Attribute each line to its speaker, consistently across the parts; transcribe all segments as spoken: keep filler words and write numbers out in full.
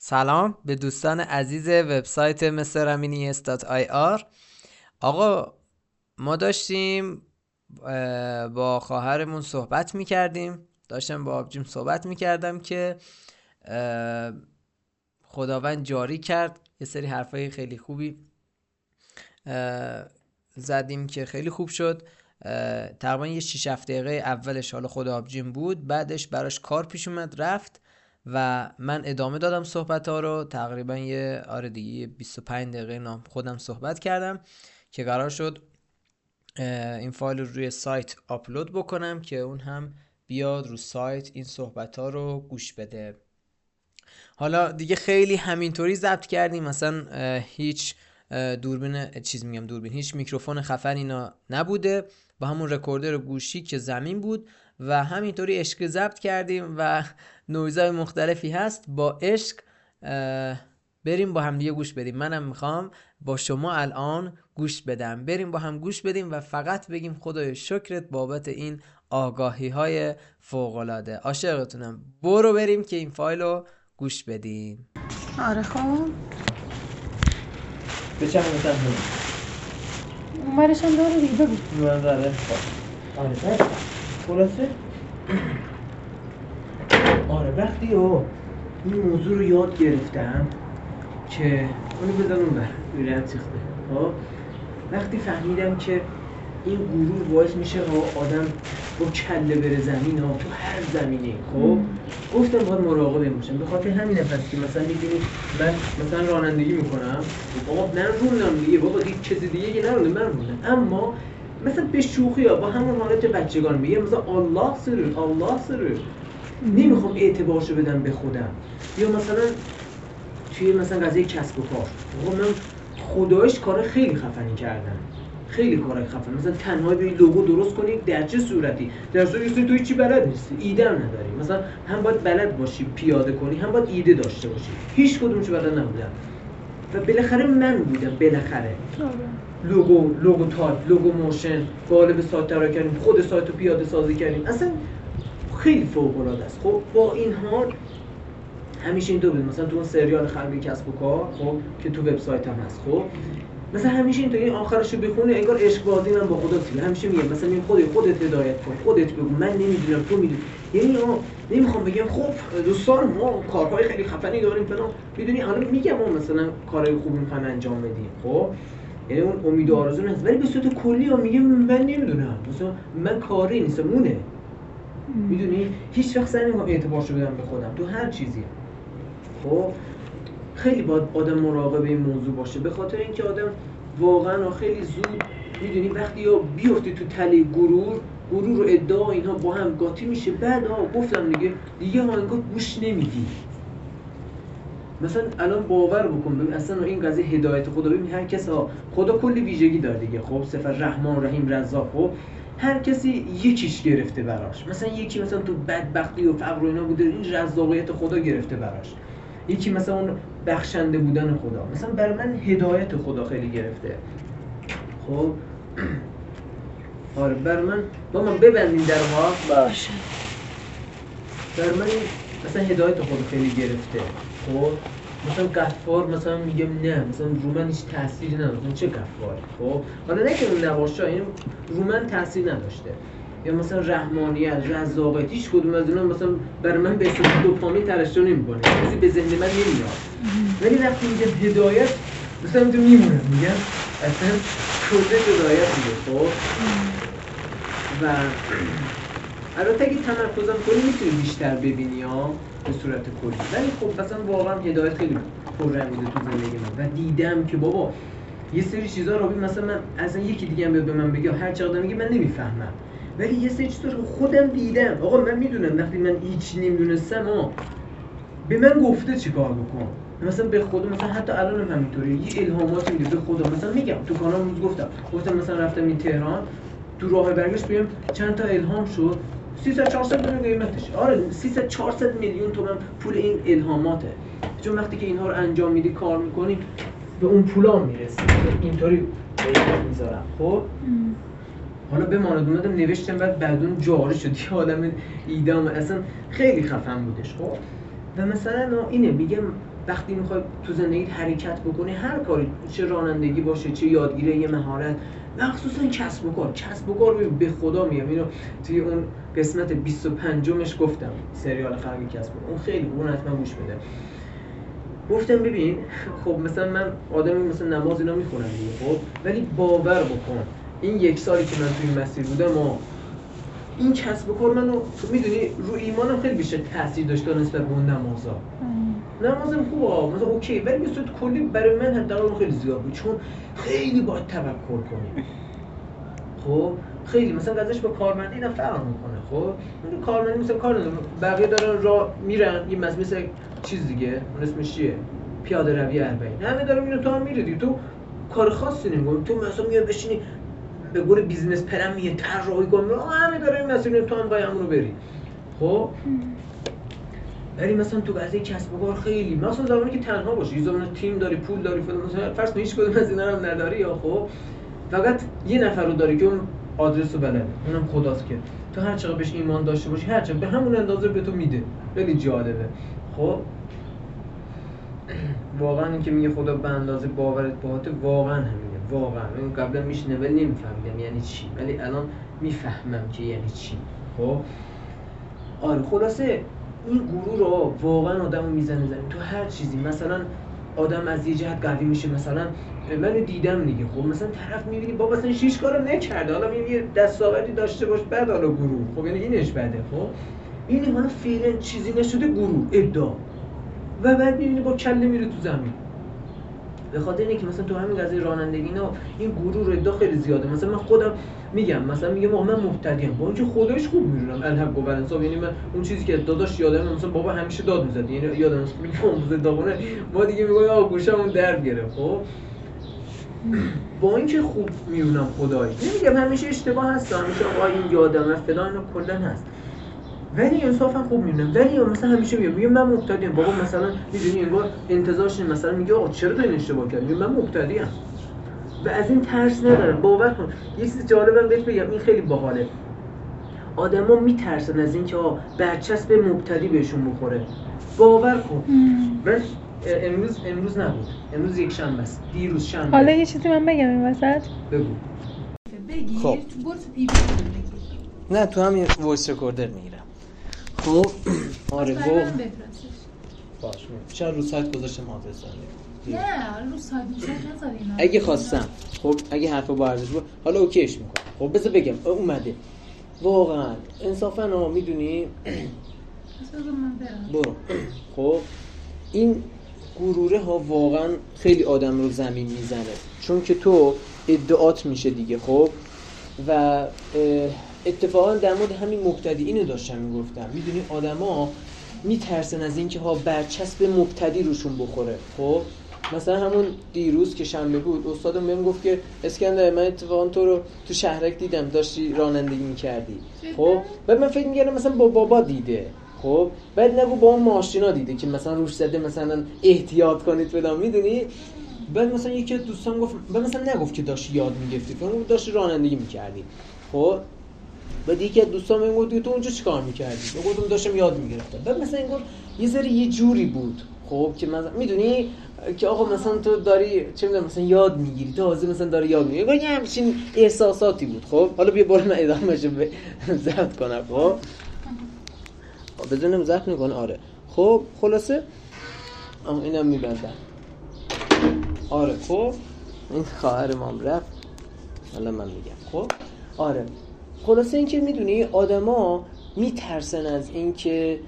Speaker 1: سلام به دوستان عزیز وبسایت مستر امینی دات آی آر. آقا ما داشتیم با خواهرمون صحبت میکردیم داشتم با آبجیم صحبت میکردم که خداوند جاری کرد یه سری حرفای خیلی خوبی زدیم که خیلی خوب شد. تقریبا یه شش هفت دقیقه اولش حالا خود آبجیم بود، بعدش براش کار پیش اومد رفت و من ادامه دادم صحبت ها رو. تقریبا یه آره دیگه بیست و پنج دقیقه نام خودم صحبت کردم که قرار شد این فایل رو روی سایت آپلود بکنم که اون هم بیاد رو سایت این صحبت ها رو گوش بده. حالا دیگه خیلی همینطوری ضبط کردیم، مثلا هیچ دوربین چیز میگم دوربین هیچ میکروفون خفن اینا نبوده، با همون رکوردر گوشی که زمین بود و همینطوری عشق ضبط کردیم و نویزهای مختلفی هست. با عشق بریم با هم دیگه گوش بدیم. منم میخوام با شما الان گوش بدم، بریم با هم گوش بدیم و فقط بگیم خدای شکرت بابت این آگاهی های فوق‌العاده. عاشقتونم. برو بریم که این فایل رو گوش بدیم.
Speaker 2: آره خب
Speaker 3: به چه همون تنه
Speaker 2: اون برش هم داره دیگه بگو.
Speaker 3: من داره آره بس خلاصه آره وقتی او این موضوع رو یاد گرفتم که اونو بزن اون بر بیرد سیخته ها، وقتی فهمیدم که این گروه باعث میشه ها آدم با کله بره زمین ها تو هر زمینه. خب گفتم باید مراقب این باشم، به خاطر همین پس که مثلا میبینی من مثلا رانندگی میکنم بابا نروندم دیگه، بابا دیگه کسی دیگه که نرونده من روندم، اما مثلا به شوخی ها با همون حالت بچگان میگه مثلا الله سر الله سر نمیخوام اعتبارشو بدم به خودم. یا مثلا توی مثلا قضیه کسب و کار بابا من خدایش کار خیلی خفنی کردم، خیلی کارای خفن، مثلا تنهایی به لوگو درست کنی در چه صورتی، در صورتی که تو هیچی بلد نیستی، ایده هم نداری، مثلا هم باید بلد باشی پیاده کنی هم باید ایده داشته باشی، هیچ کدومش بلد نبودم و بالاخره من بودم بالاخره لوگو لوگو تایپ لوگو موشن قالب سایت طراحی کردیم، خود سایت رو پیاده سازی کردیم، اصلا خیلی فوق العاده است. خب با این حال همیشه این دو بود، مثلا تو اون سریال خلق کسب و کار خب که تو وبسایت هم هست، خب مثلا همیشه این تا این آخرش رو بخونه انگار عشق بازی من با خدا سیه، همیشه میگه مثلا این خودت خودت هدایت کن، خودت بگو من نمیدونم تو میدونی، یعنی آ نمیخوام بگم خب دوستان ما کارهای خیلی خفنی داریم فلان، میدونی حالا میگم ما مثلا کارهای خوبی میخوایم انجام بدیم، خب یعنی اون امید و آرزو هست، ولی به صورت کلی ها میگه من نمیدونم مثلا من کاری نیستم مونه، میدونی هیچ وقت سعی نمیکنم اعتبارشو بدم به خودم تو هر چیزی. خب خیلی باید آدم مراقب این موضوع باشه، به خاطر اینکه آدم واقعا خیلی زود میدونی وقتی یا بیفتی تو تله گرور گرور و ادعا اینها با هم قاطی میشه، بعد ها گفتم دیگه دیگه ها انگار گوش نمیدی. مثلا الان باور بکن ببین اصلا این قضیه هدایت خدا، ببین هر کس ها خدا کلی ویژگی داره دیگه، خب صفت رحمان رحیم رزاق، خب هر کسی یکیش گرفته براش، مثلا یکی مثلا تو بدبختی و فقر و اینا بوده این رزاقیت خدا گرفته براش، یکی مثلا اون بخشنده بودن خدا، مثلا برای من هدایت خدا خیلی گرفته. خب آره برای من با من ببندیم در ما
Speaker 2: باشه
Speaker 3: برای من مثلا هدایت خدا خیلی گرفته. خب مثلا غفار مثلا میگم نه مثلا رو من هیچ تأثیری نداره، چه غفاری، خب حالا نه که اون نباشه این رو من تأثیر نداشته، یا مثلا رحمانیت رزاقیت هیچ کدوم از اینا مثلا برای من به اصطلاح دوپامین ترشح نمی‌کنه، چیزی به ذهن من نمیاد، ولی وقتی میگم هدایت مثلا تو میمونم میگم اصلا کجا هدایت میگه. خب و البته اگه تمرکزم کنی میتونی بیشتر ببینی ها به صورت کلی، ولی خب مثلا واقعا هدایت خیلی پررنگ بوده تو زندگی من و دیدم که بابا یه سری چیزا رو مثلا من اصلا یکی دیگه هم بیاد به من بگه هر چقدر میگه من نمیفهمم، ولی یه سری چیزا رو خودم دیدم آقا من میدونم وقتی من هیچ نمیدونستم ها به من گفته چیکار بکن، مثلا به خدا مثلا حتی الان هم همینطوره یه الهاماتی میده به خدا، مثلا میگم تو کانال روز گفتم گفتم مثلا رفتم این تهران تو راه برگشت بهم چند تا الهام شد سیصد چهارصد میلیون قیمتش، آره سیصد چهارصد میلیون تومان پول این الهاماته، چون وقتی که اینها رو انجام میدی کار میکنی به اون پولا میرسی، اینطوری قیمت میذارم. خب حالا بماند اومدم نوشتم بعد بعدون جاری شد یه آدم ایدام اصلا خیلی خفن بودش. خب و مثلا اینه میگم وقتی میخوای تو زندگیت حرکت بکنی، هر کاری، چه رانندگی باشه، چه یادگیری یه مهارت، مخصوصا کسب و کار، کسب و کار به خدا میگم، اینو توی اون قسمت بیست و پنجمش گفتم، سریال خلق کسب و کار، اون خیلی اون حتما گوش بده. گفتم ببین خب مثلا من آدمی مثلا نماز اینا میخونم دیگه، خب ولی باور بکن این یک سالی که من توی این مسیر بودم و این کسب و کار منو، تو میدونی رو ایمانم خیلی بیشتر تاثیر داشته نسبت به اون نمازا. نمازم خوبه مثلا اوکی، ولی به صورت کلی برای من حداقل خیلی زیاد بود، چون خیلی باید توکل کنی. خب خیلی مثلا قضیهش با کارمندی اینا فرق میکنه. خب اون کارمندی مثلا کار نداره، بقیه دارن راه میرن، این مثلا مثل چیز دیگه، اون اسمش چیه، پیاده روی اربعین، همه دارن میرن، تو هم میری دیگه، تو کار خاصی نمیکنی، تو مثلا میای بشینی به قول بیزنس پلن میه طراحی کنی، همه دارن این مسیر، تو هم باید همون رو بری. خب ولی مثلا تو قضیه کسب و کار خیلی، مثلا زمانی که تنها باشی، زمانی تیم داری، پول داری، فلان، مثلا فرض کن هیچ کدوم از اینا رو نداری، یا خب فقط یه نفر رو داری که اون آدرس رو بلده، اونم خداست، که تو هر چقدر بهش ایمان داشته باشی، هر چقدر به همون اندازه به تو میده. خیلی جالبه. خب واقعا این که میگه خدا به اندازه باورت باهاته، واقعا همینه، واقعا من قبلا میشنه ولی نمیفهمیدم یعنی چی، ولی الان میفهمم که یعنی چی. خب آره خلاصه این گروه رو واقعا آدمو میزنه زمین تو هر چیزی. مثلا آدم از یه جهت قوی میشه، مثلا منو دیدم دیگه، خب مثلا طرف میبینی بابا مثلا شیش کارو نکرده، حالا میبینی یه دستاوردی داشته باش، بعد حالا گروه، خب یعنی اینش بده. خب این حالا فعلا چیزی نشده، گروه، ادعا، و بعد میبینی با کله میره تو زمین. به خاطر اینه که مثلا تو همین قضیه رانندگی اینا این غرور ادعا خیلی زیاده. مثلا من خودم میگم، مثلا میگم آقا من مبتدیام، با اینکه خودش خوب میدونم الحق و بالانسا، یعنی من اون چیزی که داداش یادم، مثلا بابا همیشه داد میزد، یعنی یادم است میگم موزه داغونه، ما دیگه میگم آقا گوشمون درد گرفت. خب با اینکه خوب میدونم خدایی، نمیگم همیشه اشتباه هست، همیشه آقا این یادمه فلان اینا کلا هست، ولی انصافا خوب میبینم. ولی مثلا همیشه میگم میگم من مبتدیام، بابا مثلا میدونی انگار انتظارش اینه، مثلا میگه آقا چرا این اشتباه کردی، من مبتدیام و از این ترس ندارم. باور کن یه چیز جالبم بهت بگم، این خیلی باحاله، آدما میترسن از اینکه آ برچسب مبتدی بهشون بخوره. باور کن من امروز امروز نبود، امروز یک شنبه است، دیروز شنبه.
Speaker 2: حالا یه چیزی من بگم این وسط،
Speaker 3: بگو.
Speaker 4: بگیر
Speaker 1: خب.
Speaker 4: تو برو تو پی وی بگیر.
Speaker 1: نه تو همین وایس رکوردر میگیرم. خب آره
Speaker 4: برای
Speaker 1: گفت
Speaker 4: من بفرستش.
Speaker 1: باش چرا رو سایت گذاشتم آدرس
Speaker 4: نه حالا رو سایت میشه نذار اینا.
Speaker 1: اگه خواستم، خب اگه حرفا با ارزش بود حالا اوکیش میکنم. خب بذار بگم اومده واقعا انصافا ها میدونی.
Speaker 4: بذار من برم.
Speaker 1: برو. خب این غروره ها واقعا خیلی آدم رو زمین میزنه، چون که تو ادعات میشه دیگه. خب و اتفاقا در مورد همین مبتدی اینو داشتم میگفتم، میدونی آدما میترسن از اینکه ها برچسب مبتدی روشون بخوره. خب مثلا همون دیروز که شنبه بود استادم بهم گفت که اسکندر من اتفاقا تو رو تو شهرک دیدم داشتی رانندگی میکردی. خب بعد من فکر میکردم مثلا با بابا دیده، خب بعد نگو با اون ماشینا دیده که مثلا روش زده مثلا احتیاط کنید فلان، میدونی. بعد مثلا یکی از دوستان گفت، بعد مثلا نگفت که داشتی یاد میگرفتی، فکر کنم داشتی رانندگی میکردی. خب بعد یکی از دوستان من گفت تو اونجا چیکار میکردی؟ من گفتم داشتم یاد میگرفتم. بعد مثلا این گفت یه ذره یه جوری بود، خب که مثلا میدونی که آقا مثلا تو داری چه میدونم مثلا یاد میگیری، تازه مثلا داری یاد میگیری، یه همچین احساساتی بود. خب حالا بیا برو من ادامه‌شو ضبط کنم. خب بدونم ضبط میکنه. آره خب خلاصه اینم میبندم. آره خب این خواهر مام رفت، حالا من میگم. خب آره خلاصه این که میدونی آدما میترسن از این که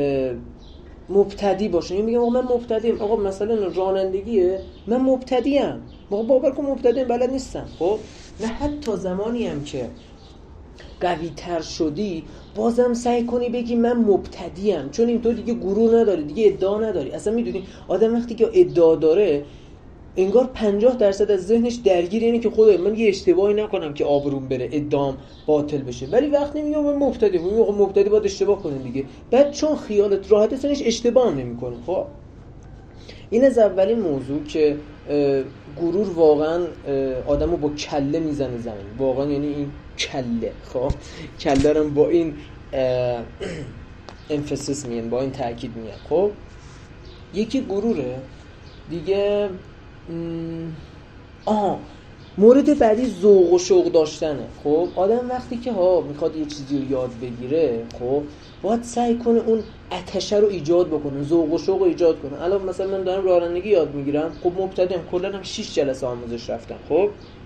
Speaker 1: مبتدی باشن. میگم آقا من مبتدیم، آقا مثلا رانندگیه من مبتدیم، آقا باور کن مبتدیم بلد نیستم. خب نه حتی زمانی هم که قوی تر شدی بازم سعی کنی بگی من مبتدیم، چون این تو دیگه گروه نداری، دیگه ادعا نداری. اصلا میدونی آدم وقتی که ادعا داره انگار پنجاه درصد از ذهنش درگیر اینه که خدای من یه اشتباهی نکنم که آبروم بره، ادعام باطل بشه. ولی وقتی میگم من مبتدیم، میگم آقا مبتدی باید اشتباه کنه دیگه. بعد چون خیالت راحته سنش اشتباه هم نمی‌کنه. خب این از اولین موضوع که غرور واقعا آدمو با کله میزنه زمین، واقعا یعنی این کله. خب کله رو با این امفاسیس میگن، با این تاکید میگن. خب
Speaker 3: یکی غروره دیگه. آها مورد بعدی ذوق و شوق داشتنه. خب آدم وقتی که ها میخواد یه چیزی رو یاد بگیره، خب باید سعی کنه اون آتش رو ایجاد بکنه، ذوق و شوق رو ایجاد کنه. الان مثلا من دارم رانندگی یاد میگیرم، خب مبتدیم، کلا هم شش جلسه آموزش رفتم. خب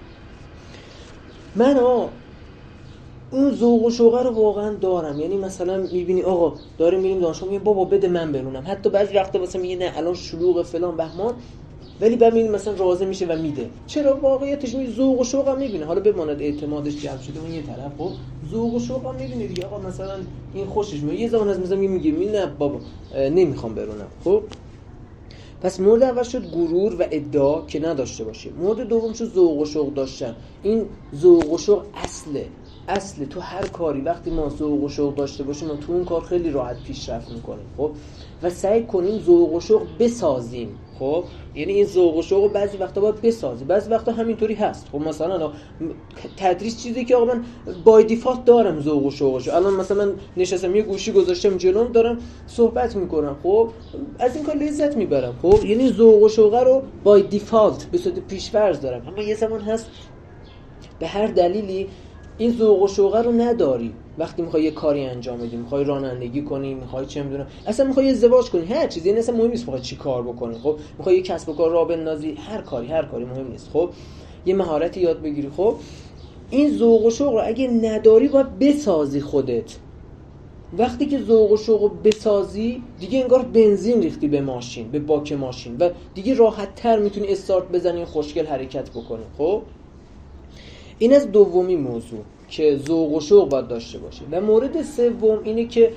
Speaker 3: من ها اون ذوق و شوق رو واقعا دارم. یعنی مثلا میبینی آقا داریم میریم دانشگاه، میگه بابا بده من برونم. حتی بعضی وقتا مثلا میگه نه الان شلوغ فلان بهمان، ولی بعد میبینی مثلا راضی میشه و میده. چرا؟ واقعیتش می ذوق و شوق هم میبینه. حالا بماند اعتمادش جلب شده اون یه طرف، خب ذوق و شوق هم میبینه دیگه. آقا مثلا این خوشش میاد، یه زمان از مثلا میگه می نه بابا نمیخوام برونم. خب پس مورد اول شد غرور و ادعا که نداشته باشه. مورد دوم شد ذوق و شوق داشتن. این ذوق و شوق اصله اصل تو هر کاری. وقتی ما ذوق و شوق داشته باشیم ما تو اون کار خیلی راحت پیشرفت میکنیم. خب و سعی کنیم ذوق و شوق بسازیم. خب یعنی این ذوق و شوق بعضی وقتا باید بسازی، بعضی وقتا همینطوری هست. خب مثلا تدریس چیزی که آقا من بای دیفالت دارم ذوق و شوقشو. الان مثلا من نشستم یه گوشی گذاشتم جلوم دارم صحبت میکنم، خب از این کار لذت میبرم. خب یعنی ذوق و شوق رو بای دیفالت به صورت پیش‌فرض دارم. اما یه زمان هست به هر دلیلی این ذوق و شوق رو نداری. وقتی میخوای یه کاری انجام بدی، میخوای رانندگی کنی، میخوای چه میدونم اصلا میخوای ازدواج کنی، هر چیزی، یعنی اصلا مهم نیست میخوای چی کار بکنی. خب میخوای یه کسب و کار راه بندازی، هر کاری هر کاری مهم نیست. خب یه مهارتی یاد بگیری. خب این ذوق و شوق رو اگه نداری باید بسازی خودت. وقتی که ذوق و شوق رو بسازی دیگه انگار بنزین ریختی به ماشین، به باک ماشین، و دیگه راحت تر میتونی استارت بزنی و خوشگل حرکت بکنی. خب این از دومی موضوع که ذوق و شوق باید داشته باشه. و مورد سوم اینه که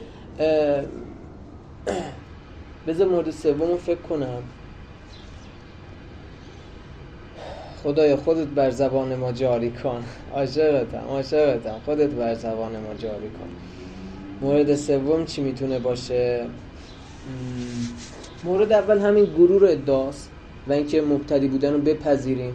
Speaker 3: بذار مورد سوم رو فکر کنم. خدایا خودت بر زبان ما جاری کن. عاشقتم عاشقتم خودت بر زبان ما جاری کن. مورد سوم چی میتونه باشه؟ مورد اول همین غرور ادعاست و اینکه مبتدی بودن رو بپذیریم.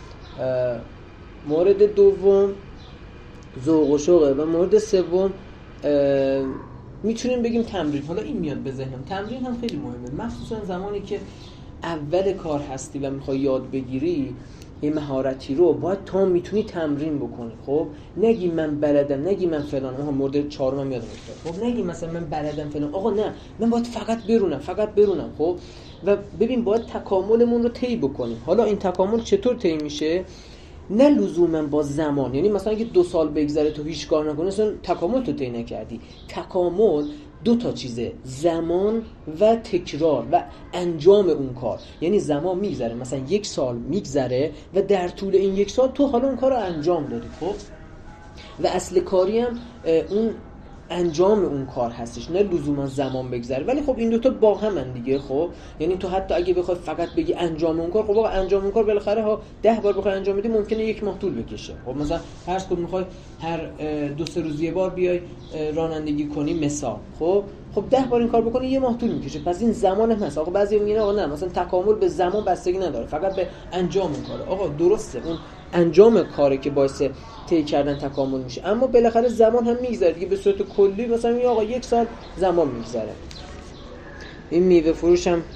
Speaker 3: مورد دوم ذوق و شوقه و مورد سوم میتونیم بگیم تمرین. حالا این میاد به ذهنم، تمرین هم خیلی مهمه، مخصوصا زمانی که اول کار هستی و میخوای یاد بگیری این مهارتی رو، باید تا میتونی تمرین بکنی. خب نگی من بلدم، نگی من فلان. اون مورد چهارم هم یادم افتاد. خب نگی مثلا من بلدم فلان. آقا نه، من باید فقط برونم فقط برونم. خب و ببین باید تکاملمون رو طی بکنیم. حالا این تکامل چطور طی میشه؟ نه لزوما با زمان. یعنی مثلا اگه دو سال بگذره تو هیچ کار نکنی اصلا تکامل تو طی نکردی. تکامل دو تا چیزه، زمان و تکرار و انجام اون کار. یعنی زمان میگذره، مثلا یک سال میگذره و در طول این یک سال تو حالا اون کار رو انجام دادی. خب و اصل کاری هم اون انجام اون کار هستش، نه لزوما زمان بگذره. ولی خب این دوتا با همن دیگه. خب یعنی تو حتی اگه بخوای فقط بگی انجام اون کار، خب آقا انجام اون کار بالاخره ها ده بار بخوای انجام بدی ممکنه یک ماه طول بکشه. خب مثلا فرض کن میخوای هر دو سه روز یه بار بیای رانندگی کنی مثال، خب خب ده بار این کار بکنی یه ماه طول میکشه. پس این زمان هم هست. آقا بعضی میگن آقا نه مثلا تکامل به زمان بستگی نداره، فقط به انجام اون کاره. آقا درسته، اون انجام کاره که باعث طی کردن تکامل میشه، اما بالاخره زمان هم میگذره دیگه. به صورت کلی مثلا میگه آقا یک سال زمان میگذره. این میوه فروش هم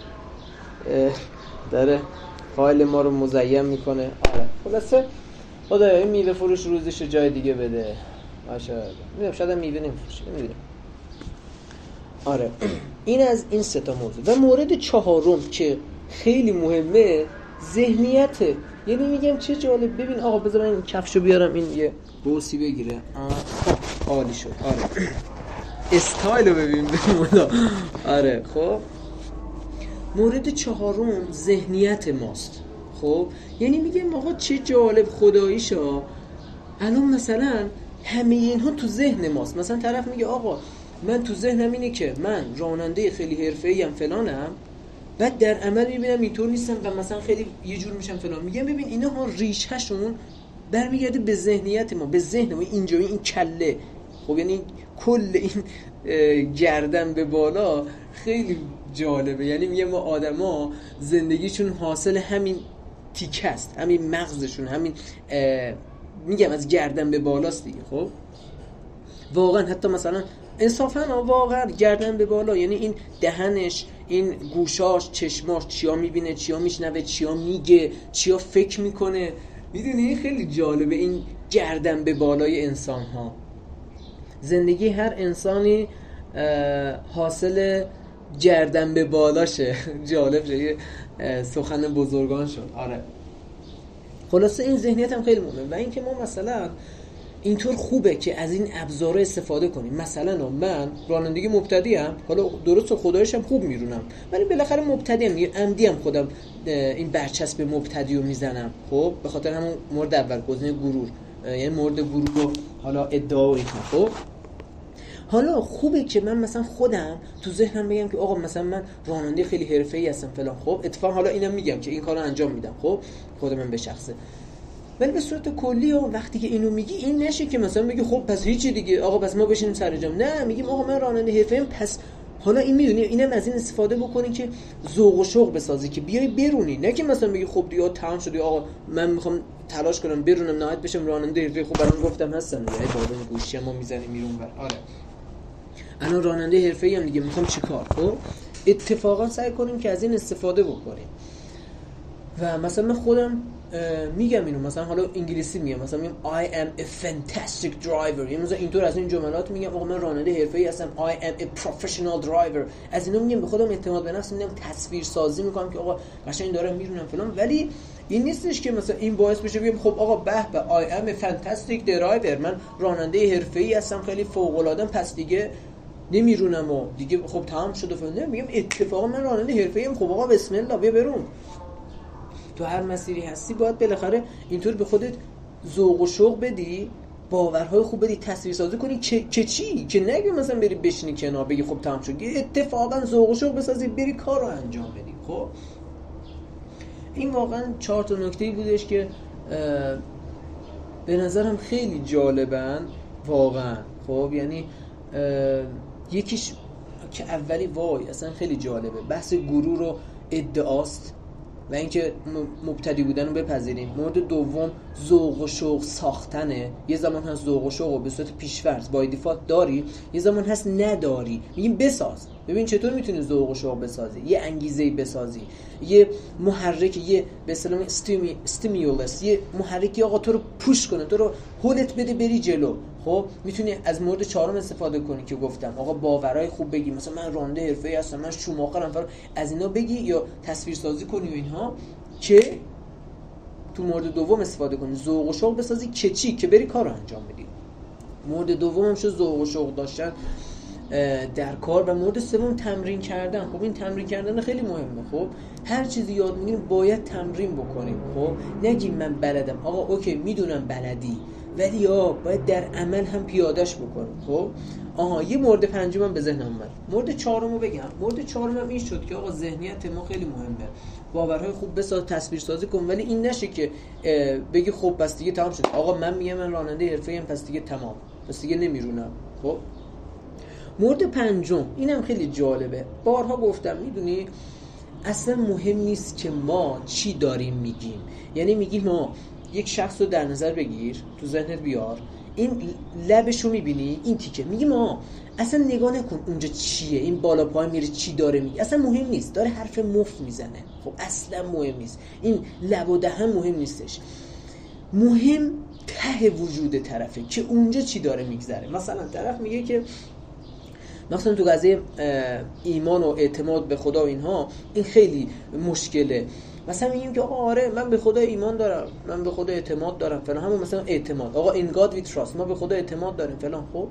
Speaker 3: داره فایل ما رو مزین میکنه. آره خلاصه خدایا این میوه فروش روزش جای دیگه بده. ماشاءالله. میگم شاید میوه نمیفروشه، نمیدونم. آره این از این سه تا موضوع. و مورد چهارم که خیلی مهمه ذهنیته. یعنی میگم چه جالب، ببین آقا بذار من این کفشو بیارم این یه بوسی بگیره. خب عالی شد. آره استایلو ببین ببین. آره خب مورد چهارم ذهنیت ماست. خب یعنی میگم آقا چه جالب خداییشا، الان مثلا همه اینها تو ذهن ماست. مثلا طرف میگه آقا من تو ذهنم اینه که من راننده خیلی حرفه‌ای ام فلانم، بعد در عمل میبینم اینطور نیستم و مثلا خیلی یه جور میشم فلان. میگم ببین اینا ها ریشهشون برمیگرده به ذهنیت ما، به ذهن ما، اینجا این کله. خب یعنی کل این گردن به بالا خیلی جالبه. یعنی میگم ما آدما زندگیشون حاصل همین تیکه است، همین مغزشون، همین میگم از گردن به بالاست دیگه. خب واقعا حتی مثلا انصافا واقعا گردن به بالا، یعنی این دهنش، این گوشاش، چشماش، چیا میبینه، چیا میشنوه، چیا میگه، چیا فکر میکنه. میدونی خیلی جالبه این گردن به بالای انسان ها. زندگی هر انسانی حاصل گردن به بالاشه. جالب شد، سخن بزرگان شد. آره خلاصه این ذهنیت هم خیلی مهمه و این که ما مثلا اینطور خوبه که از این ابزارها استفاده کنیم. مثلا من رانندگی مبتدی ام، حالا درست خدایش هم خوب میرونم ولی بالاخره مبتدی ام، عمدی هم خودم این برچسب مبتدی رو میزنم. خب به خاطر همون مورد اول، گزینه گرور، یعنی مورد گرور و حالا ادعا و اینا. خب حالا خوبه که من مثلا خودم تو ذهنم بگم که آقا مثلا من راننده خیلی حرفه‌ای هستم فلان. خب اتفاقا حالا اینم میگم که این کارو انجام میدم، خب خود من به شخصه. ولی به صورت کلی ها وقتی که اینو میگی این نشه که مثلا بگی خب پس هیچی دیگه، آقا پس ما بشینیم سر جام. نه، میگیم آقا من راننده حرفه‌ایم، پس حالا این میدونی اینم از این استفاده بکنی که ذوق و شوق بسازی، که بیای برونی، نه که مثلا بگی خب دیگه تمام شد آقا من میخوام تلاش کنم برونم نهایت بشم راننده حرفه‌ای. خب برام گفتم هستم دیگه، بابا این گوشیمو میزنی میرون بر. آره الان راننده حرفه‌ای ام دیگه، میخوام چیکار؟ خب اتفاقا سعی کنیم که از این استفاده بکنیم. و مثلا من خودم میگم اینو، مثلا حالا انگلیسی میگم، مثلا میگم I am a fantastic driver، یعنی مثلا اینطور از این جملات میگم آقا من راننده حرفه‌ای هستم، I am a professional driver. از اینا میگم، به خودم اعتماد به نفس میدم، تصویر سازی میکنم که آقا قشنگ دارم میرونم فلان. ولی این نیستش که مثلا این باعث بشه بگم خب آقا به به I am a fantastic driver، من راننده حرفه‌ای هستم خیلی فوق العاده، پس دیگه نمیرونم و دیگه خب تمام شد و فلان. میگم اتفاقا من راننده حرفه‌ای ام، خب آقا بسم الله بیا برون. تو هر مسیری هستی باید بالاخره اینطور به خودت ذوق و شوق بدی، باورهای خوب بدی، تصویر سازی کنی که که چی، که نگی مثلا بری بشینی کنار بگی خب تمام شد. اتفاقا ذوق و شوق بسازی، بری کارو انجام بدی. خب این واقعا چهار تا نکته‌ای بودش که به نظرم خیلی جالبن واقعا. خب یعنی یکیش که اولی وای اصلا خیلی جالبه، بحث غرور و ادعاست و اینکه مبتدی بودن رو بپذیریم. مورد دوم ذوق و شوق ساختنه. یه زمان هست ذوق و شوق به صورت پیش‌فرض بای دیفالت داری، یه زمان هست نداری. میگیم بساز. ببین چطور میتونی ذوق و شوق بسازی، یه انگیزه‌ای بسازی، یه محرک، یه به اصطلاح استیمی استیمولس، یه محرکی آقا تو رو پوش کنه، تو رو هولت بده بری جلو. خب میتونی از مورد چهارم استفاده کنی که گفتم آقا باورای خوب بگی، مثلا من راننده حرفه‌ای هستم، من شوماخرم، فرض از اینا بگی یا تصویر سازی کنی و اینها، که تو مورد دوم استفاده کنی، ذوق و شوق بسازی که چی، که بری کارو انجام بدی. مورد دومم شو ذوق و شوق داشتن در کار. و مورد سوم تمرین کردن. خب این تمرین کردن خیلی مهمه. خب هر چیزی یاد میگیریم باید تمرین بکنیم. خب نگیم من بلدم، آقا اوکی میدونم بلدی، ولی یا باید در عمل هم پیادهش بکنیم. خب آها یه مورد پنجم به ذهنم اومد. مورد چهارمو بگم. مورد چهارم این شد که آقا ذهنیت ما خیلی مهمه، باورهای خوب بساز، تصویر سازی کن، ولی این نشه که بگی خب پس دیگه تمام شد، آقا من میگم من راننده حرفه‌ای ام پس دیگه تمام، پس دیگه نمیرونم. خب مورد پنجم اینم خیلی جالبه. بارها گفتم میدونی اصلا مهم نیست که ما چی داریم میگیم. یعنی میگیم ما یک شخص رو در نظر بگیر، تو ذهنت بیار، این لبشو میبینی، این تیکه، میگی ما اصلا نگاه نکن اونجا چیه، این بالا پای میره چی داره میگه، اصلا مهم نیست، داره حرف مفت میزنه. خب اصلا مهم نیست، این لب و دهن مهم نیستش، مهم ته وجود طرفه که اونجا چی داره میگذره. مثلا طرف میگه که مثلا تو قضیه ایمان و اعتماد به خدا و اینها این خیلی مشکله. مثلا میگیم که آقا آره من به خدا ایمان دارم، من به خدا اعتماد دارم فلان، همون مثلا اعتماد، آقا in God we trust، ما به خدا اعتماد داریم فلان. خب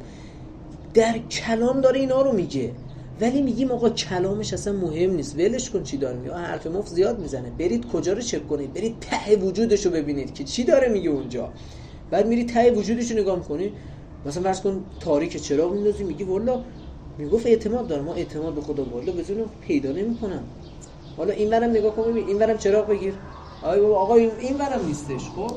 Speaker 3: در کلام داره اینا رو میگه، ولی میگیم آقا کلامش اصلا مهم نیست، ولش کن چی داره میگه، حرف مفت زیاد میزنه، برید کجا رو چک کنید، برید ته وجودش رو ببینید که چی داره میگه اونجا. بعد میری ته وجودش رو نگاه میکنی، مثلا فرض کن تاریک چراغ میندازی، میگی والا میگفت اعتماد دارم، ما اعتماد به خدا والا بدون پیدا نمیکنم. حالا این ورم نگاه کن ببین، این ورم چراغ بگیر، آقا آقا این ورم نیستش. خب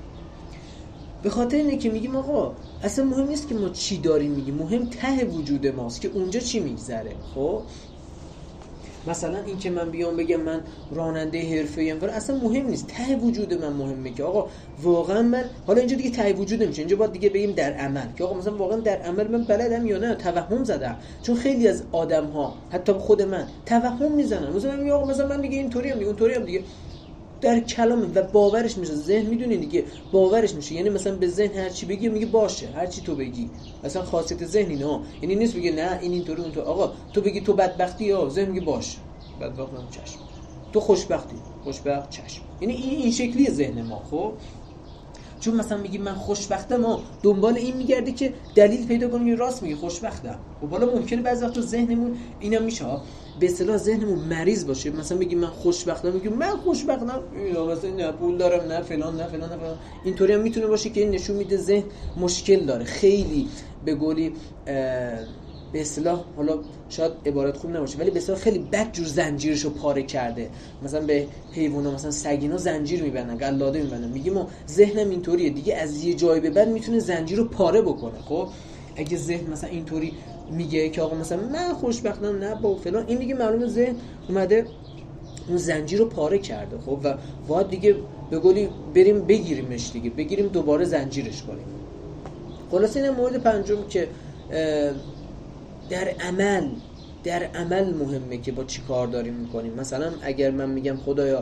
Speaker 3: به خاطر اینه که میگیم آقا اصلا مهم نیست که ما چی داریم میگیم، مهم ته وجود ماست که اونجا چی میگذره. خب مثلا این که من بیام بگم من راننده حرفه‌ای ام اصلا مهم نیست، ته وجود من مهمه که آقا واقعا من، حالا اینجا دیگه ته وجود نمیشه، اینجا باید دیگه بگیم در عمل که آقا مثلا واقعا در عمل من بلدم یا نه، توهم زدم. چون خیلی از آدم‌ها حتی خود من توهم میزنن، مثلا میگم آقا مثلا من دیگه اینطوری ام دیگه اونطوری ام دیگه، در کلام و باورش میشه، ذهن میدونی دیگه باورش میشه. یعنی مثلا به ذهن هر چی بگی میگه باشه، هر چی تو بگی، مثلا خاصیت ذهن اینا، یعنی نیست بگه نه این اینطوری اونطور. آقا تو بگی تو بدبختی، ها ذهن میگه باشه بدبخت، من چشم. تو خوشبختی، خوشبخت، چشم. یعنی این این شکلی ذهن ما. خب چون مثلا میگی من خوشبختم، ما دنبال این میگرده که دلیل پیدا کنیم که راست میگه خوشبختم. خب حالا ممکنه بعضی وقتا ذهنمون اینا میشه به اصطلاح ذهنمون مریض باشه، مثلا بگی من خوشبختم، میگی من خوشبختم، اینا مثلا نه پول دارم نه فلان نه فلان نه فلان. اینطوری هم میتونه باشه که این نشون میده ذهن مشکل داره، خیلی به قولی به اصطلاح، حالا شاید عبارت خوب نباشه ولی به اصطلاح خیلی بد جور زنجیرشو پاره کرده. مثلا به حیونا مثلا سگینا زنجیر میبندن، قلاده میبندن، میگیم ما ذهنم اینطوریه دیگه، از یه جای به بعد میتونه زنجیر رو پاره بکنه. خب اگه ذهن مثلا اینطوری میگه که آقا مثلا من خوشبختم نه با فلان، این دیگه معلومه ذهن اومده اون زنجیر رو پاره کرده. خب و باید دیگه به قولی بریم بگیریمش دیگه، بگیریم دوباره زنجیرش کنیم. خلاص این مورد پنجم که در عمل در عمل مهمه که با چی کار داریم میکنیم. مثلا اگر من میگم خدایا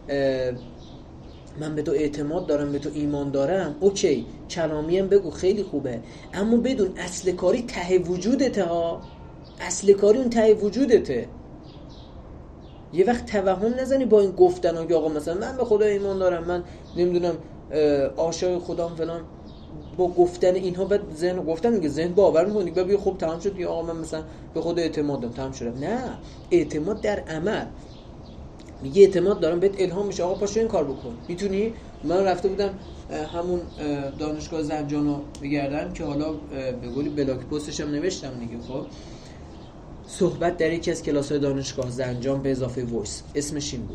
Speaker 3: من به تو اعتماد دارم، به تو ایمان دارم، اوکی کلامیم بگو خیلی خوبه، اما بدون اصل کاری ته وجودته ها، اصل کاری اون ته وجودته. یه وقت توهم نزنی با این گفتن ها که آقا مثلا من به خدا ایمان دارم، من نمیدونم عاشق خدام فلان، با گفتن اینها بعد ذهن گفتن میگه ذهن باور میکنه بعد بگه خب تمام شد، یا آقا من مثلا به خدا اعتماد دارم تمام شد. نه، اعتماد در عمل. میگه اعتماد دارم، بهت الهام میشه آقا پاشو این کار بکن، میتونی. من رفته بودم همون دانشگاه زنجانو بگردم که حالا به قولی بلاگ پستش هم نوشتم دیگه. خب صحبت در یکی از کلاس‌های دانشگاه زنجان به اضافه وایس، اسمش این بود.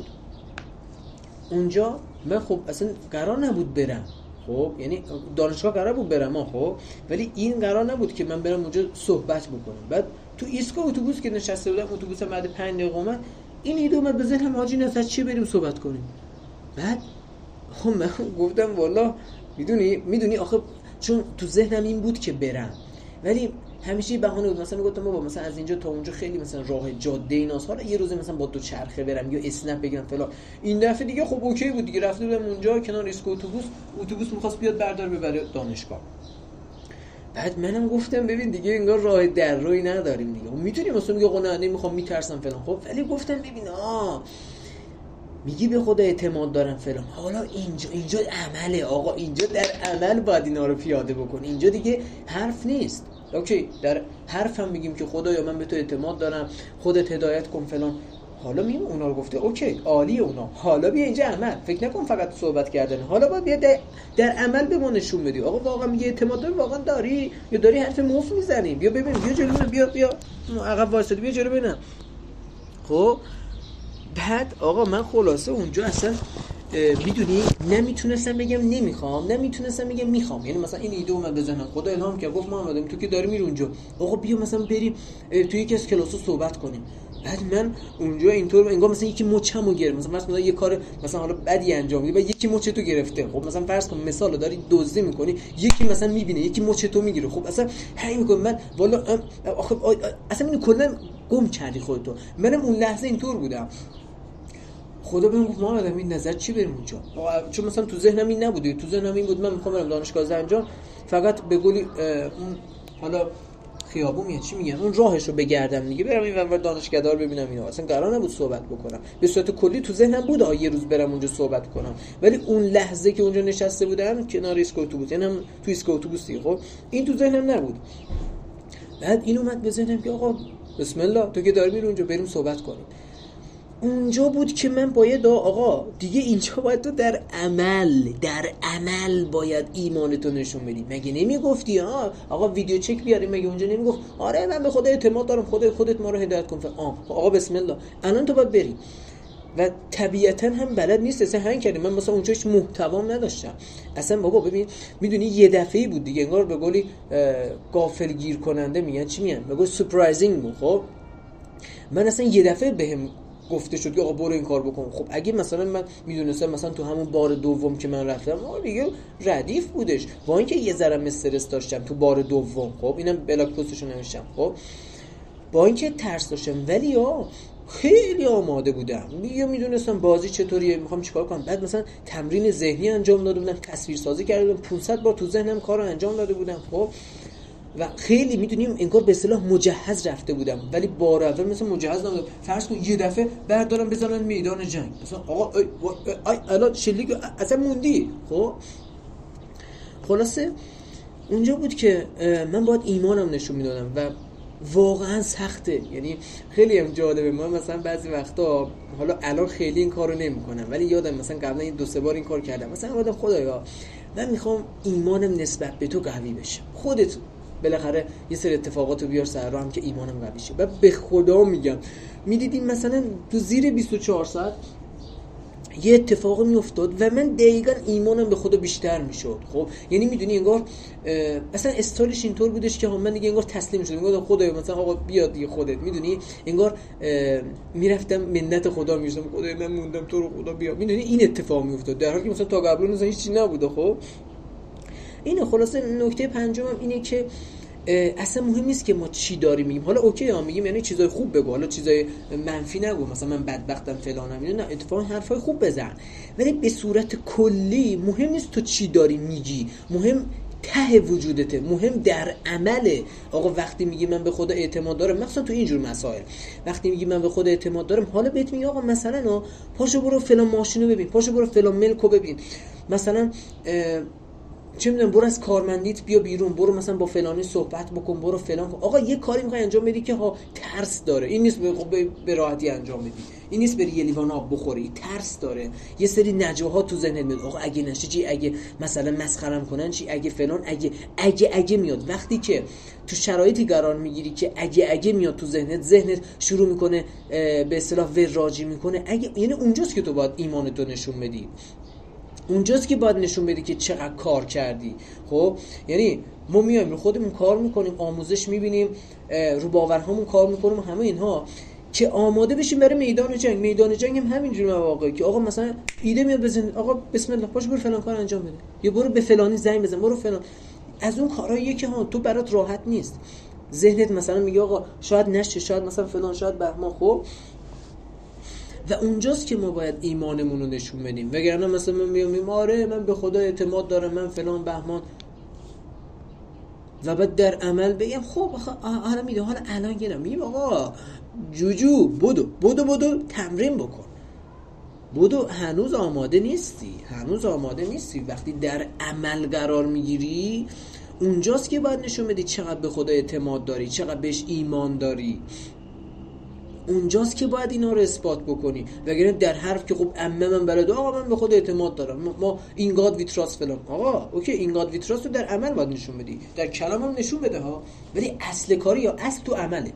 Speaker 3: اونجا من خب اصلا قرار نبود برم، خب یعنی دانشگاه قرار بود برم ها، خب ولی این قرار نبود که من برم اونجا صحبت بکنم. بعد تو ایستگاه اتوبوس که نشسته بودم، اتوبوس بعد پنج دقیقه اومد، این ایده اومد به ذهنم حاجی نصر چی بریم صحبت کنیم. بعد خب من گفتم والا میدونی میدونی آخه چون تو ذهنم این بود که برم، ولی همیشه بهانه بود. مثلا میگفتم بابا مثلا از اینجا تا اونجا خیلی مثلا راه جاده ایناست، حالا یه روز مثلا با دو چرخه برم یا اسنپ بگیرم فلان. این دفعه دیگه خب اوکی بود دیگه، رفته بودم اونجا کنار ایستگاه اتوبوس، اتوبوس می‌خواست بیاد بردار ببره دانشگاه. بعد منم گفتم ببین دیگه انگار راه در روی نداریم دیگه، میتونیم مثلا میگه آقا نه نمیخوام میترسم فلان. خب ولی گفتم ببین آ میگی به خدا اعتماد دارم فلان، حالا اینجا اینجا عمله آقا، اینجا در عمل باید اینا رو پیاده بکن، اینجا دیگه حرف نیست. اوکی در حرف هم میگیم که خدایا من به تو اعتماد دارم، خودت هدایت کن فلان. حالا میگم اونا رو گفته اوکی عالیه اونا، حالا بیا اینجا عمل. فکر نکن فقط صحبت کردن، حالا باید بیا در, در عمل به ما نشون بدی آقا واقعا میگه اعتماد داری، واقعا داری یا داری حرف مفت میزنی. بیا ببین، بیا جلو، بیا بیا عقب وایسادی، بیا جلو ببینم. خب بعد آقا من خلاصه اونجا اصلا میدونی نمیتونستم بگم نمیخوام، نمیتونستم بگم میخوام. یعنی مثلا این ایده اومد به ذهنم، خدا الهام کرد گفت محمد تو که داری میری اونجا، آقا بیا مثلا بریم توی یکی از کلاس‌ها صحبت کنیم. بعد من اونجا اینطور انگار مثلا یکی مچمو گرفت، مثلا مثلا یه کار مثلا حالا بدی انجام میدی بعد یکی مچ تو گرفته. خب مثلا فرض کن مثال داری دزدی میکنی، یکی مثلا میبینه یکی مچ تو میگیره، خب اصلا هی میگم من والا آخه اصلا اینو کلا گم کردی خودتو. منم اون لحظه اینطور بودم. خدا بهم گفت محمد این نظر چی بریم اونجا، چون مثلا تو ذهنم این نبوده، تو ذهنم این بود من میخوام برم دانشگاه زنجان، فقط به قولی اون حالا خیابون میاد چی میگن اون راهشو بگردم دیگه، برم این ور دانشگاه‌دار ببینم اینا. اصلا قرار نبود صحبت بکنم، به صورت کلی تو ذهنم بود آ یه روز برم اونجا صحبت کنم، ولی اون لحظه که اونجا نشسته بودم کنار ایستگاه اتوبوس، یعنی هم تو ایستگاه اتوبوس دیگه، خب این تو ذهنم نبود. بعد این اومد به ذهنم که آقا بسم الله تو که داری میری اونجا بریم صحبت کنیم. اونجا بود که من باید آقا دیگه اینجا باید تو در عمل در عمل باید ایمانتو نشون بدی. مگه نمیگفتی ها آقا ویدیو چک بیاریم؟ مگه اونجا نمیگفت آره من به خدا اعتماد دارم، خدا خودت ما رو هدایت کن؟ آه آقا بسم الله الان تو باید بری. و طبیعتا هم بلد نیست اصلا هنگ کردیم. من مثلا اونجا هیچ محتوام نداشتم اصلا. بابا ببین میدونی یه دفعه‌ای بود دیگه، انگار به قولی غافلگیر کننده میگن چی میگن، به قول سورپرایزینگ بود. خب من اصلا یه دفعه بهم گفته شد که آقا برو این کار بکن. خب اگه مثلا من میدونستم مثلا تو همون بار دوم که من رفتم آقا دیگه ردیف بودش، با اینکه یه ذره استرس داشتم تو بار دوم، خب اینم بلاک پستشو نوشتم، خب با اینکه ترس داشتم ولی ها خیلی آماده بودم، میگه میدونستم بازی چطوریه، میخوام چیکار کنم. بعد مثلا تمرین ذهنی انجام داده بودم، تصویر سازی کرده بودم، پانصد بار تو ذهنم کارو انجام داده بودم، خب و خیلی میدونیم انگار به اصطلاح مجهز رفته بودم. ولی بار اول مثلا مجهز نبودم. فرض کن یه دفعه بردارم بزنن میدان جنگ، مثلا آقا ای الان شلیک اصلا موندی. خب خلاصه اونجا بود که من باید ایمانم نشون میدادم و واقعا سخته. یعنی خیلی هم جالبه، من مثلا بعضی وقتا حالا الان خیلی این کارو نمیکنم ولی یادم مثلا قبلا این دو سه بار این کار کردم، مثلا گفتم خدایا من میخوام ایمانم نسبت به تو قوی بشه، خودت بالاخره یه سری اتفاقاتو بیار سر راهم که ایمانم قوی شه. و به خدا میگم میدیدیم مثلا تو زیر بیست و چهار ساعت یه اتفاقی میافتاد و من دقیقاً ایمانم به خدا بیشتر میشد. خب یعنی میدونی انگار اصلا استایلش اینطور بودش که من دیگه انگار تسلیم شدم، انگار خدایا مثلا آقا بیا دیگه خودت، میدونی انگار میرفتم منت خدا میشدم، خدایا من موندم تو رو خدا بیا، میدونی این اتفاق میافتاد در حالی که مثلا تا قبل مثلا هیچ چیزی نبوده. خب اینه. خلاصه نکته پنجمم اینه که اصلا مهم نیست که ما چی داریم میگیم. حالا اوکی ها میگیم یعنی چیزای خوب بگو، حالا چیزای منفی نگو، مثلا من بدبختم فلانم، نه اتفاقا حرفای خوب بزن، ولی به صورت کلی مهم نیست تو چی داری میگی، مهم ته وجودته، مهم در عمله. آقا وقتی میگی من به خدا اعتماد دارم، مثلا تو اینجور مسائل وقتی میگی من به خدا اعتماد دارم، حالا بهت میگه آقا مثلا پاشو برو فلان ماشینو ببین، پاشو برو فلان ملکو ببین، مثلا چه میدونم برو از کارمندیت بیا بیرون، برو مثلا با فلانی صحبت بکن، برو فلان کن. آقا یه کاری میخوای انجام بدی که ها ترس داره، این نیست به راحتی انجام بدی، این نیست بری یه لیوان آب بخوری، ترس داره، یه سری نجواها تو ذهنت میاد. آقا اگه نشه چی، اگه مثلا مسخرم کنن چی، اگه فلان، اگه اگه اگه میاد. وقتی که تو شرایطی قرار میگیری که اگه اگه میاد تو ذهنت، ذهنت شروع میکنه به اصطلاح وراجی میکنه، اگه یعنی اونجاست که تو باید ایمانتو نشون بدی، اونجاست که باید نشون بدی که چقدر کار کردی. خب یعنی ما میایم رو خودمون کار میکنیم، آموزش میبینیم، رو باورهامون کار میکنیم، همه اینها که آماده بشیم برای میدان جنگ. میدان جنگ هم همینجوری مواقعی که آقا مثلا ایده میاد بزن، آقا بسم الله باش برو فلان کار انجام بده، یا برو به فلانی زنگ بزن، برو فلان. از اون کارهاییه که ها تو برات راحت نیست، ذهنت مثلا میگه آقا شاید نشه، شاید مثلا فلان، شاید بهمان. خب و اونجاست که ما باید ایمانمون رو نشون بدیم، وگرنه مثلا من میگم آره من به خدا اعتماد دارم، من فلان بهمان، و بعد در عمل بگم خب حالا میده حالا الان گیرم میگم آقا جوجو بدو بدو بدو تمرین بکن، بدو هنوز آماده نیستی، هنوز آماده نیستی. وقتی در عمل قرار میگیری اونجاست که باید نشون بدی چقدر به خدا اعتماد داری، چقدر بهش ایمان داری، اونجاست که باید اینا رو اثبات بکنی. وگرنه در حرف که خب عمه من بلده آقا من به خود اعتماد دارم، ما این گاد ویتراس فلان، آقا اوکی این گاد ویتراس رو در عمل باید نشون بدی، در کلام هم نشون بده ها، ولی اصل کاری یا اصل تو عمله.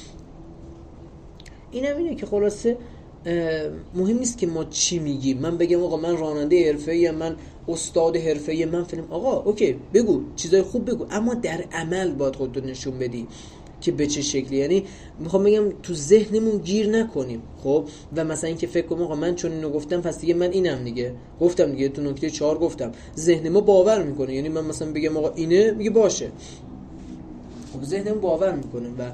Speaker 3: اینم اینه که خلاصه مهم نیست که ما چی میگیم، من بگم آقا من راننده حرفه‌ای ام، من استاد حرفه‌ای، من فلان، آقا اوکی بگو چیزای خوب بگو، اما در عمل باید خودت نشون بدی که به چه شکلی. یعنی میخوام بگم تو ذهنمون گیر نکنیم. خب و مثلا اینکه فکر کنم آقا من چون اینو گفتم پس دیگه من اینم دیگه گفتم دیگه، تو نکته چهار گفتم ذهن ما باور میکنه، یعنی من مثلا بگم آقا اینه میگه باشه، خب ذهنم باور میکنه. و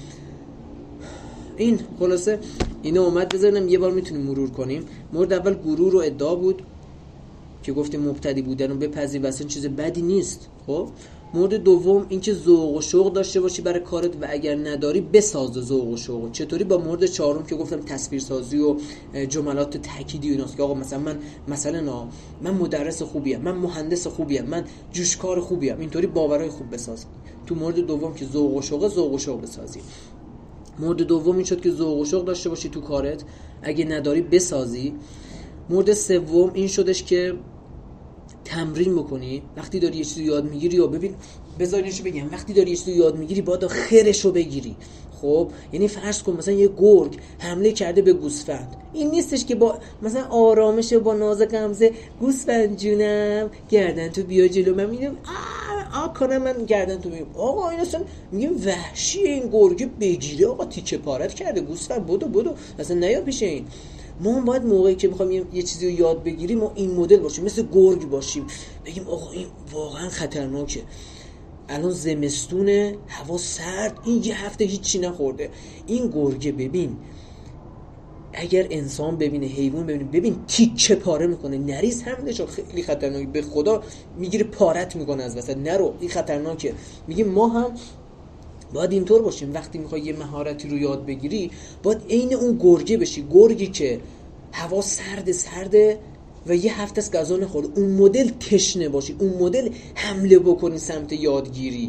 Speaker 3: این خلاصه اینا اومد بذارم یه بار میتونیم مرور کنیم. مورد اول غرور و ادعا بود که گفتیم مبتدی بودن رو بپذیر و اصلا چیز بدی نیست. خب مورد دوم اینکه ذوق و شوق داشته باشی برای کارت و اگر نداری بساز ذوق و شوق. چطوری؟ با مورد چهارم که گفتم تصویرسازی و جملات تأکیدی و ایناست که آقا مثلا من مثلا من مدرس خوبیم، من مهندس خوبیم، من جوشکار خوبیم، اینطوری باورهای خوب بساز. تو مورد دوم که ذوق و شوق، ذوق و شوق بسازی. مورد دوم این شد که ذوق و شوق داشته باشی تو کارت، اگه نداری بسازی. مورد سوم این شدش که تمرین بکنی. وقتی داری یه چیزی یاد میگیری یا ببین بذارینشو بگم، وقتی داری یه چیزی یاد میگیری باید خیرشو بگیری. خب یعنی فرض کن مثلا یه گرگ حمله کرده به گوسفند، این نیستش که با مثلا آرامش با ناز غمزه گوسفند جونم گردن تو بیا جلو من میگم آ کنم من گردن تو میگم آقا این اصلا میگم وحشی این گرگه بگیره آقا تیکه پارت کرده گوسفند بدو بدو اصلا نیا پیش این. ما هم باید موقعی که میخوایم یه چیزی رو یاد بگیریم ما این مدل باشیم، مثل گرگ باشیم، بگیم آقا این واقعا خطرناکه، الان زمستونه، هوا سرد، این یه هفته هیچی نخورده، این گرگه ببین اگر انسان ببینه، حیوان ببینه، ببین تیکه پاره میکنه، نریز همینش خیلی خطرناکه، به خدا میگیره پارت میکنه از وسط، نرو این خطرناکه. میگه ما هم باید اینطور باشیم، وقتی میخوای یه مهارتی رو یاد بگیری باید عین اون گرگه بشی، گرگی که هوا سرد سرده و یه هفته از غذا نخورده، اون مدل تشنه باشی، اون مدل حمله بکنی سمت یادگیری.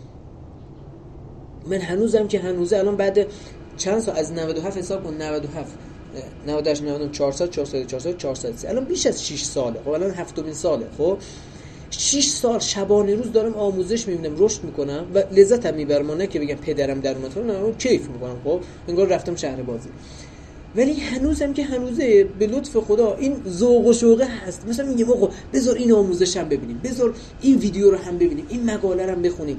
Speaker 3: من هنوزم که هنوزه الان بعد چند سال از نود و هفت حساب کن، نود و هفت نود و هشت نود و نه چهارصد چهارصد چهارصد چهارصد الان بیش از شش ساله، خب الان هفتمین ساله، خب شش سال شبانه روز دارم آموزش میبینم، رشد میکنم و لذت هم میبرم، نه که بگم پدرم در اومد، نه کیف میکنم، خب انگار رفتم شهر بازی. ولی هنوزم که هنوزه به لطف خدا این ذوق و شوقه هست، مثلا میگم آقا بذار این آموزش هم ببینیم، بذار این ویدیو رو هم ببینیم، این مقاله رو هم بخونیم،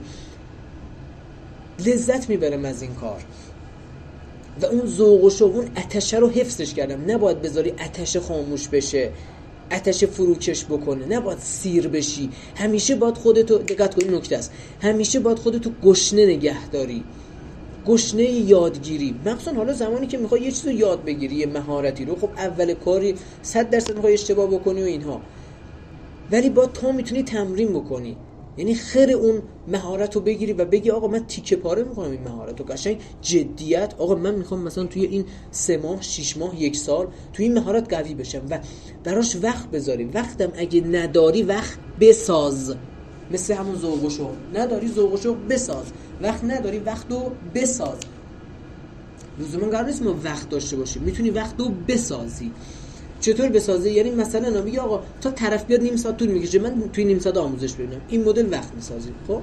Speaker 3: لذت میبرم از این کار و اون ذوق و شوق، اون آتش رو حفظش کردم. نباید بذاری آتش خاموش بشه، آتش فروکش بکنه، نباید سیر بشی، همیشه باید خودتو، دقت کن این نکته است، همیشه باید خودتو گشنه نگه داری، گشنه یادگیری. مخصوصا حالا زمانی که میخوای یه چیزو یاد بگیری، یه مهارتی رو، خب اول کاری صد درصد میخوای اشتباه بکنی و اینها، ولی با تا میتونی تمرین بکنی، یعنی خیر اون مهارت رو بگیری و بگی آقا من تیکه پاره میکنم این مهارت رو، قشنگ جدیت، آقا من میخوام مثلا توی این سه ماه شش ماه یک سال توی این مهارت قوی بشم و براش وقت بذاری. وقتم اگه نداری وقت بساز، مثل همون ذوق و شوق، نداری ذوق و شوق بساز، وقت نداری وقت رو بساز. لزوما قرار نیست ما وقت داشته باشیم، میتونی وقت رو بسازی. چطور بسازی؟ یعنی مثلا میگه آقا تا طرف بیاد نیم ساعت طول میکشه، من توی نیم ساعت آموزش ببینم، این مدل وقت میسازی. خب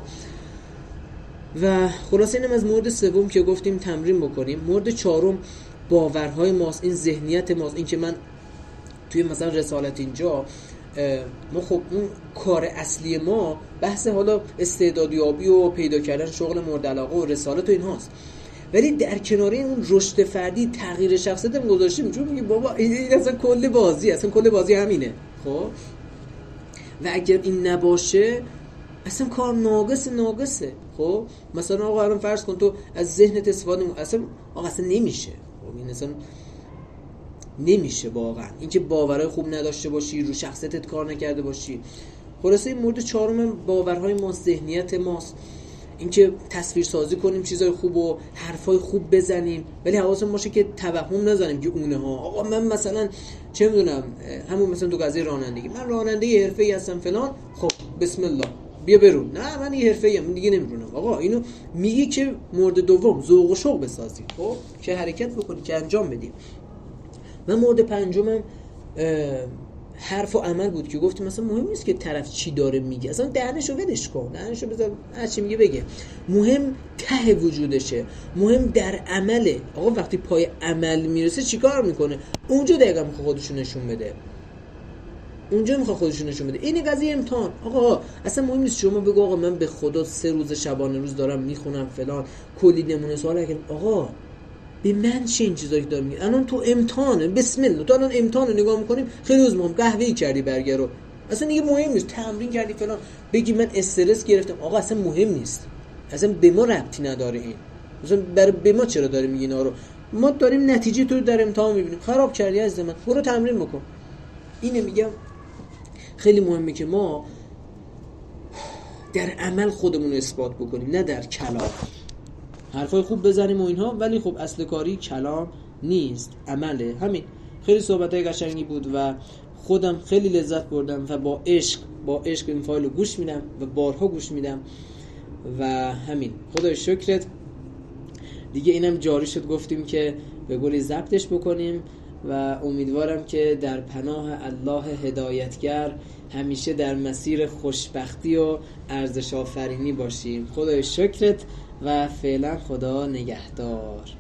Speaker 3: و خلاصه اینم از مورد سوم که گفتیم تمرین بکنیم. مورد چهارم باورهای ماست، این ذهنیت ماست، این که من توی مثلا رسالت اینجا ما خب اون کار اصلی ما بحث حالا استعدادیابی و پیدا کردن شغل مورد علاقه و رسالت و اینهاست، ولی در کنار این اون رشد فردی، تغییر شخصیت هم گذاشتیم، چون میگه بابا این اصلا کل بازی، اصلا کل بازی همینه. خب و اگر این نباشه اصلا کار ناقص ناقصه. خب مثلا آقا الان فرض کن تو از ذهنت استفاده م... اصلا آقا اصلا نمیشه، خب این اصلا نمیشه واقعا، اینکه باورهای خوب نداشته باشی، رو شخصیتت کار نکرده باشی. خلاصه این مورد چهارم باورهای ما، ذهنیت ماست، اینکه تصویر سازی کنیم چیزای خوب و حرفای خوب بزنیم، ولی حواسمون باشه که توهم نزنیم که اونه ها آقا من مثلا چه میدونم همون مثلا تو قضیه رانندگی، من راننده حرفه‌ای هستم فلان، خب بسم الله بیا برون، نه من یه حرفه‌ای ام دیگه نمیرونم. آقا اینو میگی که مورد دوم ذوق و شوق بسازی، خب که حرکت بکنی، که انجام بدی. و مورد پنجمم حرف و عمل بود که گفتیم مثلا مهم نیست که طرف چی داره میگه، اصلا دهنشو ولش کن، دهنشو بذار هر چی میگه بگه، مهم ته وجودشه، مهم در عمله. آقا وقتی پای عمل میرسه چیکار میکنه؟ اونجا دقیقاً میخواد خودشو نشون بده، اونجا میخواد خودشو نشون بده. این قضیه امتحان. آقا اصلا مهم نیست شما بگو آقا من به خدا سه روز شبانه روز دارم میخونم فلان، کلی نمونه سوال کردم، آقا به من چه این چیزایی دارم میگه؟ الان تو امتحانه، بسم الله، تو الان امتحانو نگاه میکنیم، خیلی روز مهم قهوه‌ای کردی برگر رو، اصلا دیگه مهم نیست، تمرین کردی فلان، بگی من استرس گرفتم، آقا اصلا مهم نیست، اصلا به ما ربطی نداره این، مثلا برای به ما چرا داری میگی اینا رو؟ ما داریم نتیجه تو رو در امتحان میبینیم، خراب کردی عزیز من، برو تمرین بکن. اینه میگم خیلی مهمه که ما در عمل خودمون رو اثبات بکنیم، نه در کلام. حرفای خوب بزنیم و اینها، ولی خب اصل کاری کلام نیست، عمله. همین. خیلی صحبتای قشنگی بود و خودم خیلی لذت بردم و با عشق با عشق این فایل رو گوش میدم و بارها گوش میدم و همین. خدای شکرت دیگه، اینم جاری شد گفتیم که به قولی ضبطش بکنیم و امیدوارم که در پناه الله هدایتگر همیشه در مسیر خوشبختی و ارزش آفرینی باشیم. خدای شکرت و فعلا خدا نگهدار.